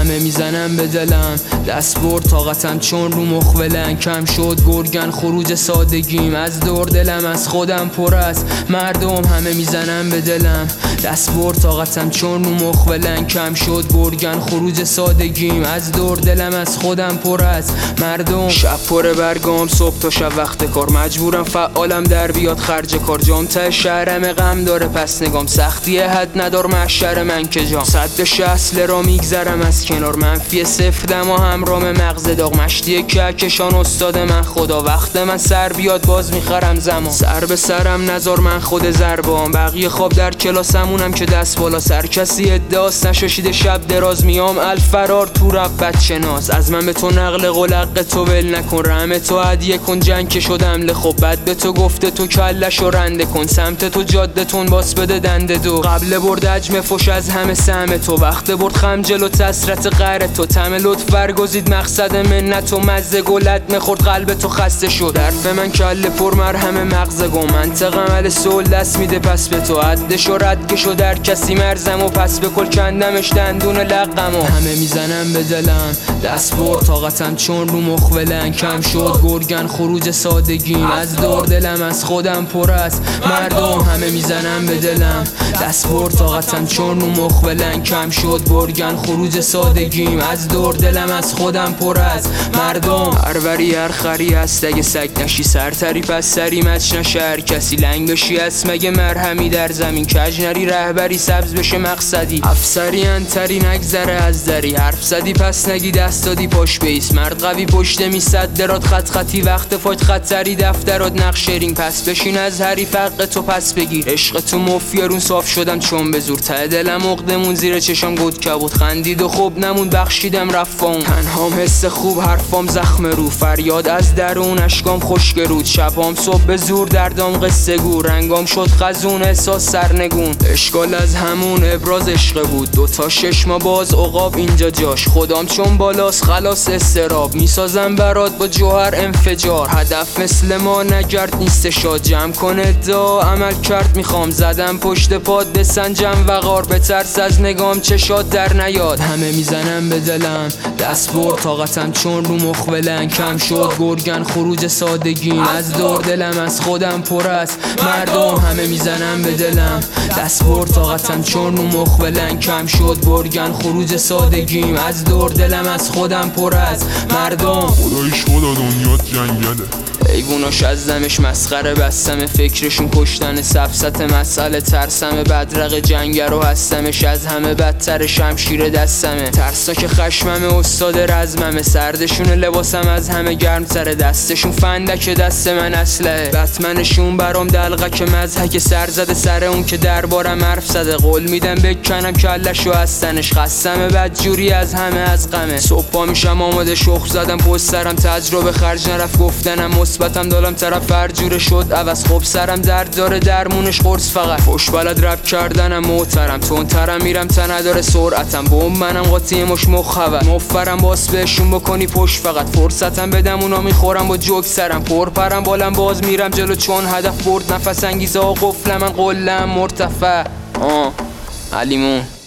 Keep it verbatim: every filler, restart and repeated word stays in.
همه میزنم به دلم، دست برد طاقتم چون رو مخولن. کم شد گرگن خروج سادگیم، از دور دلم از خودم پر است. مردم همه میزنم به دلم، دست برد طاقتم چون رو مخولن. کم شد گرگن خروج سادگیم، از دور دلم از خودم پر است. مردم شب پر برگام، صبح تا شب وقت کار، مجبورم فعالم در بیاد خرج کار. جام ته شهرم غم داره پس نگام، سختی حد ندار محشر من که جام. صد شصل را میگذرم از کنار، منفی صفر دم و همرام مغز داغ. مشتی کهکشان استاد من خدا، وقت من سر بیاد باز میخرم زمان. سر به سرم نزار من خود ضربام، بقیه خواب در کلاسمونم که دست بالا. سر کسی ادعاست نشاشیده شب دراز، میام الفرار تو رب بچه ناز. از من به تو نقل قلق تو ول نکن، رحم تو هدیه کن جنگ که شدم لخب. بد به تو گفته تو کلش و رنده کن، سمت تو جاده تون باس بده دنده دو. قبل برد عجم فش از همه سهم تو، وقت برد خمجل و تسرت غیر تو. تم لطف برگزید مقصد منت و مزه گلت نخورد قلب تو خسته شد. درف من کل پر مرهم مغز گم، منطق عمل سول دست میده پس به تو. عدش و ردگش و در کسی مرزم و پس به کل کندمش دندون لقم. و همه میزنم به دلم، دست برد طاقتم چون رو مخولن. کم شد گرگن خروج سادگیم، از دور دلم از خودم پر است. مردم همه میزنم به دلم، دست برد طاقتم چون رو مخولن. کم شد گرگن خروج سادگیم، از دور دلم از خودم پر است. مردم هر وری هر خری هست، اگه سگ نشی سرتری پس سری مچ نشه. هر کسی لنگ بشی هست مگه مرهمی در زمین، کج نری رهبری سبز بشه مقصدی. افسری انتری نگذره از دری، حرف زدی پس نگی دست دادی پاش بیس. مرد قوی پشت میصد درات خط خطی، وقت فایت خطری دفترات نقش رینگ. پس بشین از حریف حق تو پس بگیر، عشق تو مفیارون صاف شدم چون به زور. ته دلم عقدمون زیر چشم گود کبود، خندید و خوب نمون بخشیدم رفام. تنهام حس خوب حرفام زخم رو، فریاد از درون اشکام خوشگرود. شبام صبح به زور دردام قصه گو، رنگام شد خزون احساس سرنگون. اشکال از همون ابراز عشق بود، دوتا ششما باز عقاب اینجا جاش. خدام چون بالاست خلاص استراب، میسازم برات با جوهر انفجار. هدف مثل ما نگرد نیست شاد، جمع کن ادعا عمل کرد میخوام. زدم پشت پاد بسنجم وقار، به ترس از نگام چشات در نیاد. همه میزنم به دلم، دست برد طاقتم چون رو مخولن. کم شد گرگن خروج سادگیم، از دور دلم از خودم پر است. مردم همه میزنم به دلم، دست برد طاقتم چون رو مخولن. کم شد گرگن خروج سادگیم، از دور دلم از خودم پر است. مردم خدایش خدا دنیات جنگله، ایووناش از دمش مسخره بستم، فکرشون کشتن سفست مسئله. ترسم بدرق جنگر و هستمش، از همه بدتر شمشیر دستمه. ترسا که خشمم استاد رزممه، سردشون لباسم از همه گرم تره. دستشون فندک دست من اسلحه، بتمنشون برام دلقک مضحک. سر زده سر اون که دربارم حرف زده، قول میدم بکنم کلشو از تنش. خستم بدجوری از همه از غمه، صبح میشم آماده شخ زدم پشت سرم. تجربه خرج نرفت گفتنم مثبتم، دالم طرف هر جوره شد عوض. خوب سرم درد داره درمونش قرص فقط. خوش بلد رپ کردنم محترم، تندترم میرم تن نداره سرعتم. بوم منم قاطی مش مخور، مفرم باس بهشون بکنی پشت فقط. فرصتم بدم اونا میخورم با جوک سرم. پرپرم بالم باز میرم جلو چون هدف برد نفس انگیزه ها قفل من قلم مرتفع. آه علیمون.